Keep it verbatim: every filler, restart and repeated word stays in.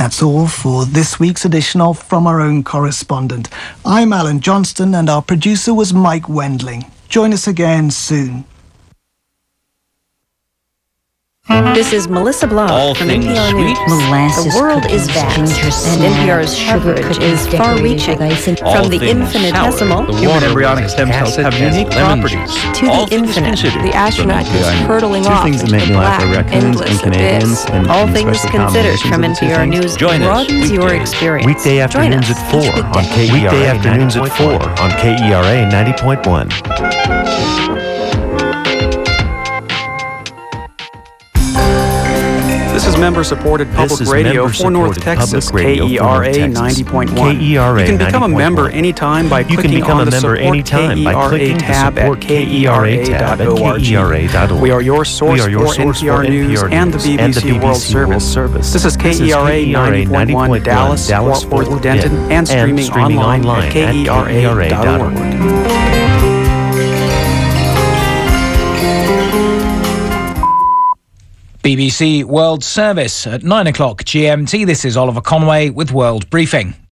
That's all for this week's edition of From Our Own Correspondent. I'm Alan Johnston and our producer was Mike Wendling. Join us again soon. This is Melissa Blanc All from N P R News. Molasses, The world cookies, is vast, ginger and N P R's snaps, coverage sugar is cookies far-reaching. decorated with All From the things infinitesimal sour. The Human water embryonic stem cells acid have has unique lemon properties. juice. to All the things infinite. considered. The astronaut From goes the hurtling Two off things that into make the me laugh black, are raccoons endless and Canadians, abyss. and- All and things special considered combinations from of N the two P R things. News Join us broadens your weekdays. experience. Weekday Join afternoons us at four each on weekday. K E R A. Weekday afternoons at four on K E R A ninety point one. This is member-supported public is radio for North member-supported Texas, public radio K E for R North A Texas. ninety point one. K E R A You can become a ninety point one. member anytime by You can clicking become on a the member Support anytime by K E R A clicking the tab Support at K E R A tab at K E R A dot org. We are your source, We are your for source N P R for News N P R and the News B B and the C B B C World World Service. Service. This is K E R A ninety point one Dallas, Fort Worth, Denton, and streaming online at K E R A dot org. B B C World Service at nine o'clock G M T. This is Oliver Conway with World Briefing.